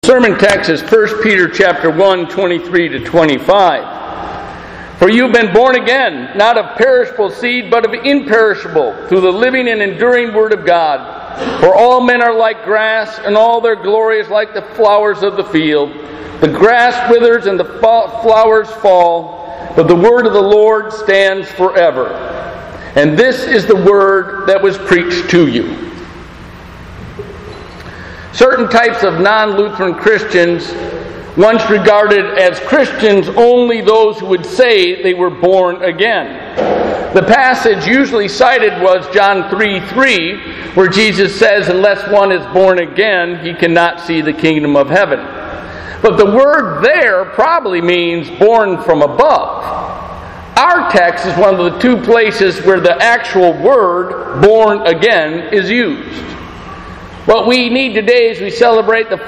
Sermon text is 1 Peter chapter 1, 23 to 25. For you have been born again, not of perishable seed, but of imperishable, through the living and enduring word of God. For all men are like grass, and all their glory is like the flowers of the field. The grass withers and the flowers fall, but the word of the Lord stands forever. And this is the word that was preached to you. Certain types of non-Lutheran Christians once regarded as Christians only those who would say they were born again. The passage usually cited was John 3:3, where Jesus says, unless one is born again, he cannot see the kingdom of heaven. But the word there probably means born from above. Our text is one of the two places where the actual word born again is used. What we need today as we celebrate the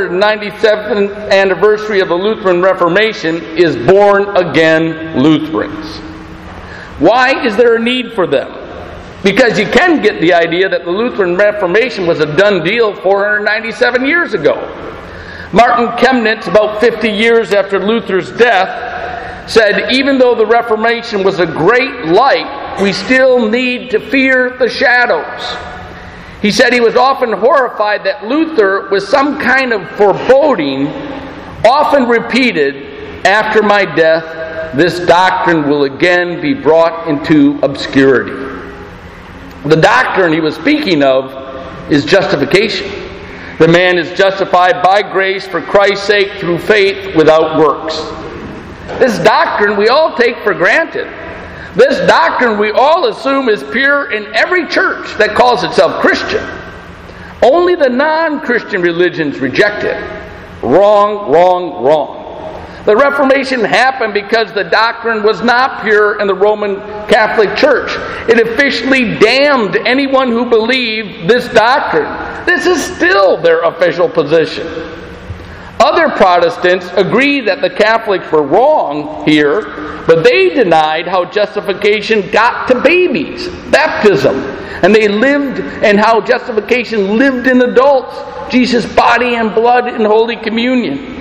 497th anniversary of the Lutheran Reformation is born-again Lutherans. Why is there a need for them? Because you can get the idea that the Lutheran Reformation was a done deal 497 years ago. Martin Chemnitz, about 50 years after Luther's death, said, even though the Reformation was a great light, we still need to fear the shadows. He said he was often horrified that Luther was some kind of foreboding, often repeated, after my death, this doctrine will again be brought into obscurity. The doctrine he was speaking of is justification. The man is justified by grace for Christ's sake through faith without works. This doctrine we all take for granted. This doctrine we all assume is pure in every church that calls itself Christian. Only the non-Christian religions reject it. Wrong, wrong, wrong. The Reformation happened because the doctrine was not pure in the Roman Catholic Church. It officially damned anyone who believed this doctrine. This is still their official position. Other Protestants agree that the Catholics were wrong here, but they denied how justification got to babies, baptism, and they lived and how justification lived in adults, Jesus' body and blood in Holy Communion.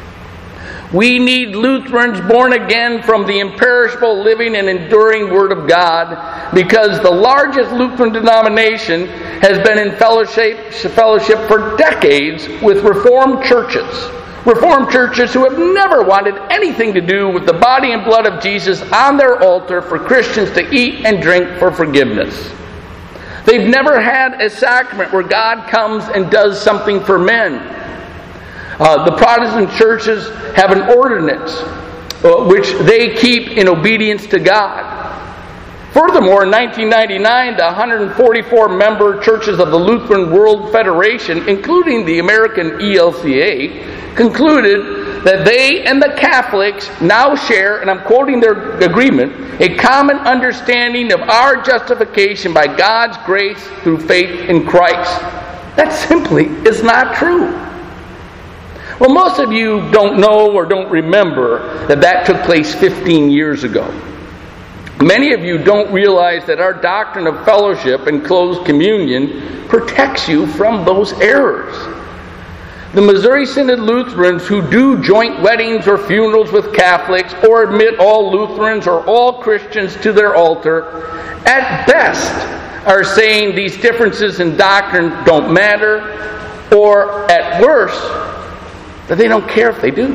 We need Lutherans born again from the imperishable, living, and enduring Word of God, because the largest Lutheran denomination has been in fellowship for decades with Reformed churches. Reformed churches who have never wanted anything to do with the body and blood of Jesus on their altar for Christians to eat and drink for forgiveness. They've never had a sacrament where God comes and does something for men. The Protestant churches have an ordinance which they keep in obedience to God. Furthermore, in 1999, the 144-member churches of the Lutheran World Federation, including the American ELCA, concluded that they and the Catholics now share, and I'm quoting their agreement, a common understanding of our justification by God's grace through faith in Christ. That simply is not true. Well, most of you don't know or don't remember that took place 15 years ago. Many of you don't realize that our doctrine of fellowship and closed communion protects you from those errors. The Missouri Synod Lutherans who do joint weddings or funerals with Catholics or admit all Lutherans or all Christians to their altar, at best are saying these differences in doctrine don't matter, or at worst, that they don't care if they do.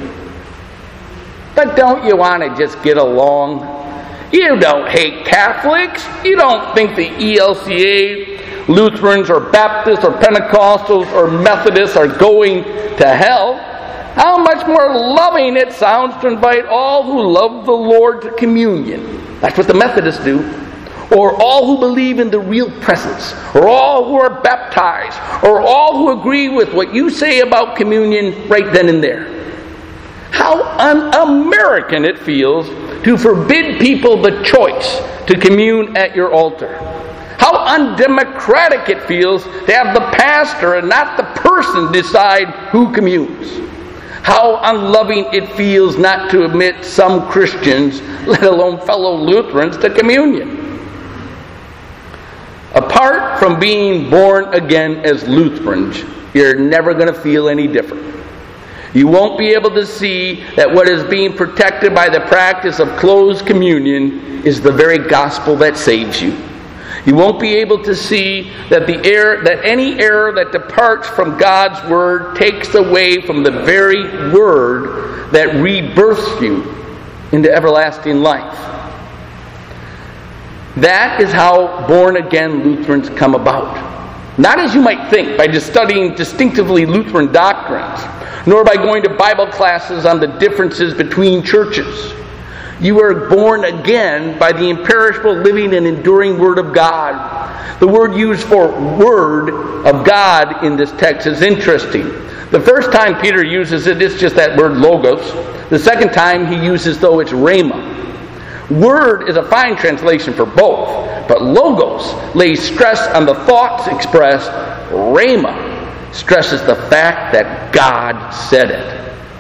But don't you want to just get along? You don't hate Catholics. You don't think the ELCA, Lutherans, or Baptists, or Pentecostals, or Methodists are going to hell. How much more loving it sounds to invite all who love the Lord to communion. That's what the Methodists do. Or all who believe in the real presence, or all who are baptized, or all who agree with what you say about communion right then and there. How un-American it feels to forbid people the choice to commune at your altar. How undemocratic it feels to have the pastor and not the person decide who communes. How unloving it feels not to admit some Christians, let alone fellow Lutherans, to communion. Apart from being born again as Lutherans, you're never going to feel any different. You won't be able to see that what is being protected by the practice of closed communion is the very gospel that saves you. You won't be able to see that any error that departs from God's Word takes away from the very Word that rebirths you into everlasting life. That is how born-again Lutherans come about. Not as you might think, by just studying distinctively Lutheran doctrines, nor by going to Bible classes on the differences between churches. You are born again by the imperishable, living, and enduring Word of God. The word used for Word of God in this text is interesting. The first time Peter uses it, it's just that word logos. The second time he uses, though, it's rhema. Word is a fine translation for both, but logos lays stress on the thoughts expressed. Rhema stresses the fact that God said it.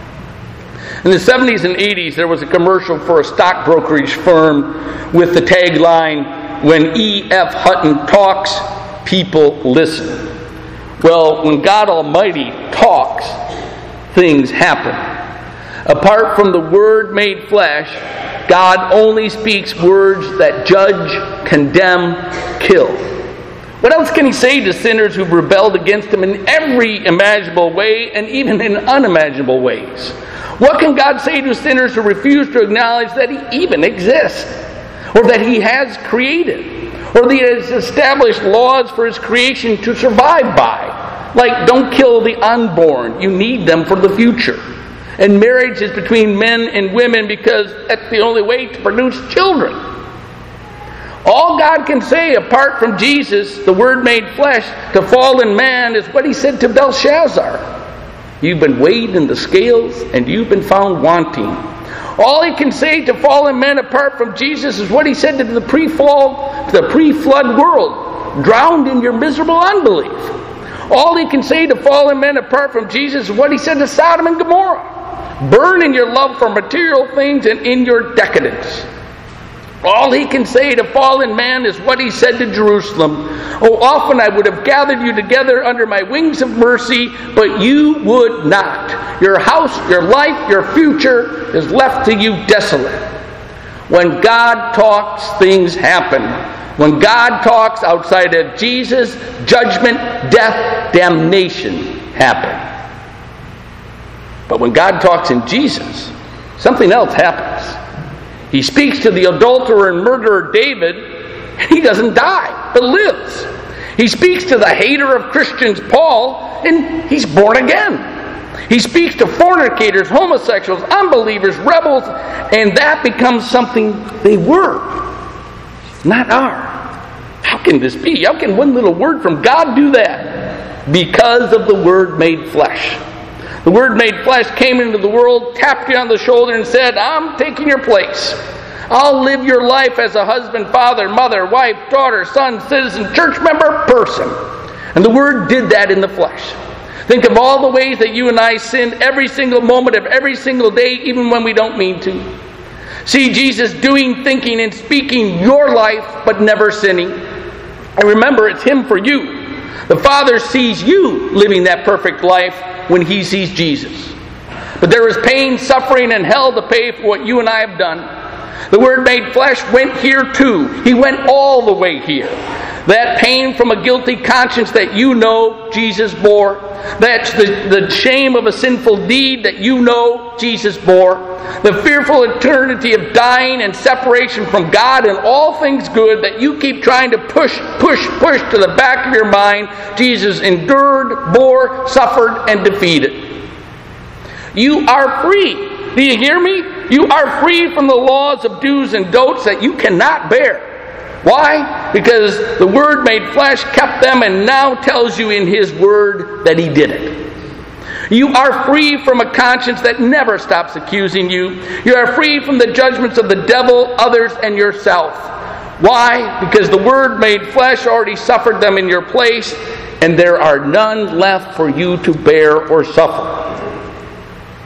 In the 70s and 80s, there was a commercial for a stock brokerage firm with the tagline, "When E.F. Hutton talks, people listen." Well, when God Almighty talks, things happen. Apart from the Word made flesh, God only speaks words that judge, condemn, kill. What else can He say to sinners who've rebelled against Him in every imaginable way and even in unimaginable ways? What can God say to sinners who refuse to acknowledge that He even exists, or that He has created, or that He has established laws for His creation to survive by? Like, don't kill the unborn. You need them for the future. And marriage is between men and women because that's the only way to produce children. All God can say apart from Jesus, the Word made flesh, to fallen man is what He said to Belshazzar. You've been weighed in the scales and you've been found wanting. All He can say to fallen men apart from Jesus is what He said to the pre-flood world, drowned in your miserable unbelief. All He can say to fallen men apart from Jesus is what He said to Sodom and Gomorrah. Burn in your love for material things and in your decadence. All He can say to fallen man is what He said to Jerusalem. Oh, often I would have gathered you together under my wings of mercy, but you would not. Your house, your life, your future is left to you desolate. When God talks, things happen. When God talks outside of Jesus, judgment, death, damnation happen. But when God talks in Jesus, something else happens. He speaks to the adulterer and murderer David, and he doesn't die, but lives. He speaks to the hater of Christians, Paul, and he's born again. He speaks to fornicators, homosexuals, unbelievers, rebels, and that becomes something they were, not are. How can this be? How can one little word from God do that? Because of the Word made flesh. The Word made flesh came into the world, tapped you on the shoulder, and said, I'm taking your place. I'll live your life as a husband, father, mother, wife, daughter, son, citizen, church member, person. And the Word did that in the flesh. Think of all the ways that you and I sinned every single moment of every single day, even when we don't mean to. See Jesus doing, thinking, and speaking your life, but never sinning. And remember, it's Him for you. The Father sees you living that perfect life when He sees Jesus. But there is pain, suffering, and hell to pay for what you and I have done. The Word made flesh went here too. He went all the way here. That pain from a guilty conscience that you know Jesus bore. That's the shame of a sinful deed that you know Jesus bore. The fearful eternity of dying and separation from God and all things good that you keep trying to push to the back of your mind. Jesus endured, bore, suffered, and defeated. You are free. Do you hear me? You are free from the laws of do's and don'ts that you cannot bear. Why? Because the Word made flesh kept them and now tells you in His Word that He did it. You are free from a conscience that never stops accusing you. You are free from the judgments of the devil, others, and yourself. Why? Because the Word made flesh already suffered them in your place, and there are none left for you to bear or suffer.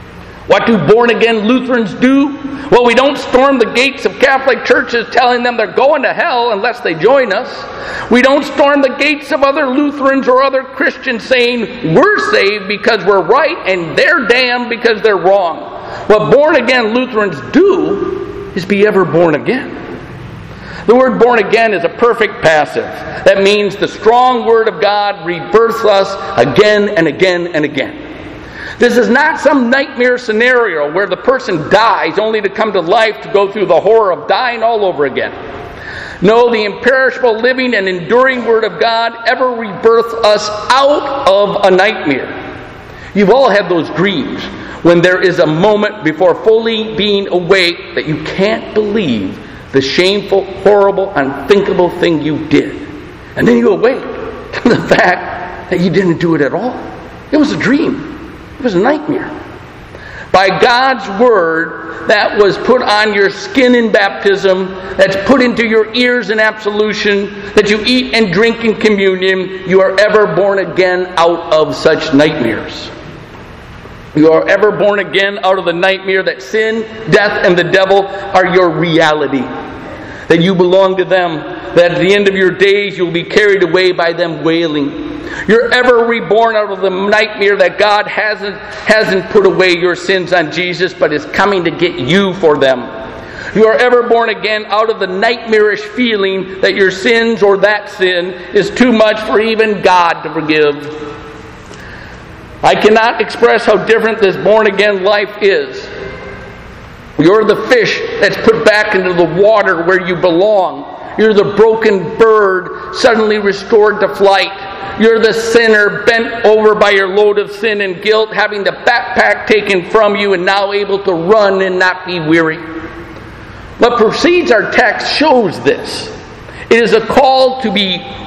What do born-again Lutherans do? Well, we don't storm the gates of Catholic churches telling them they're going to hell unless they join us. We don't storm the gates of other Lutherans or other Christians saying we're saved because we're right and they're damned because they're wrong. What born-again Lutherans do is be ever born again. The word born again is a perfect passive. That means the strong Word of God rebirths us again and again and again. This is not some nightmare scenario where the person dies only to come to life to go through the horror of dying all over again. No, the imperishable, living, and enduring Word of God ever rebirths us out of a nightmare. You've all had those dreams when there is a moment before fully being awake that you can't believe the shameful, horrible, unthinkable thing you did. And then you awake to the fact that you didn't do it at all. It was a dream. It was a nightmare. By God's Word that was put on your skin in baptism, that's put into your ears in absolution, that you eat and drink in communion, you are ever born again out of such nightmares. You are ever born again out of the nightmare that sin, death, and the devil are your reality. That you belong to them. That at the end of your days you'll be carried away by them wailing. You're ever reborn out of the nightmare that God hasn't put away your sins on Jesus, but is coming to get you for them. You are ever born again out of the nightmarish feeling that your sins or that sin is too much for even God to forgive. I cannot express how different this born-again life is. You're the fish that's put back into the water where you belong. You're the broken bird suddenly restored to flight. You're the sinner bent over by your load of sin and guilt, having the backpack taken from you and now able to run and not be weary. What precedes our text shows this. It is a call to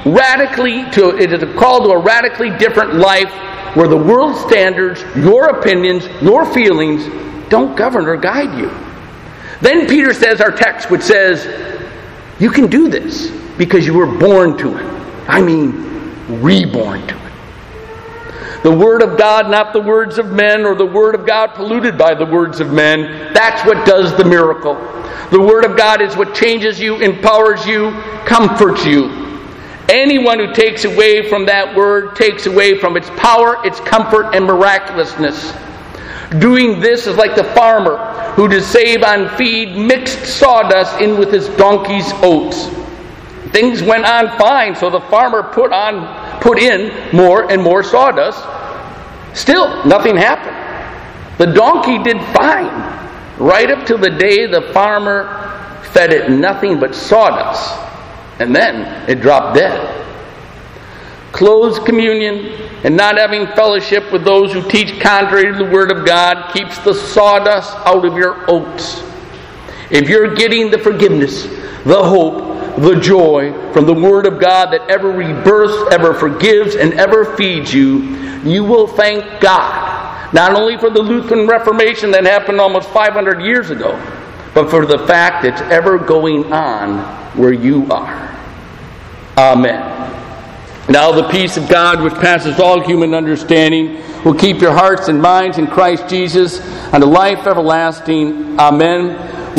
a radically different life where the world's standards, your opinions, your feelings don't govern or guide you. Then Peter says our text, which says, you can do this because you were born to it. I mean, reborn to it. The Word of God, not the words of men, or the Word of God polluted by the words of men. That's what does the miracle. The Word of God is what changes you, empowers you, comforts you. Anyone who takes away from that Word takes away from its power, its comfort, and miraculousness. Doing this is like the farmer who, to save on feed, mixed sawdust in with his donkey's oats. Things went on fine, so the farmer put in more and more sawdust. Still, nothing happened. The donkey did fine, right up till the day the farmer fed it nothing but sawdust. And then it dropped dead. Closed communion and not having fellowship with those who teach contrary to the Word of God keeps the sawdust out of your oats. If you're getting the forgiveness, the hope, the joy from the Word of God that ever rebirths, ever forgives, and ever feeds you, you will thank God, not only for the Lutheran Reformation that happened almost 500 years ago, but for the fact it's ever going on where you are. Amen. Now the peace of God, which passes all human understanding, will keep your hearts and minds in Christ Jesus unto life everlasting. Amen.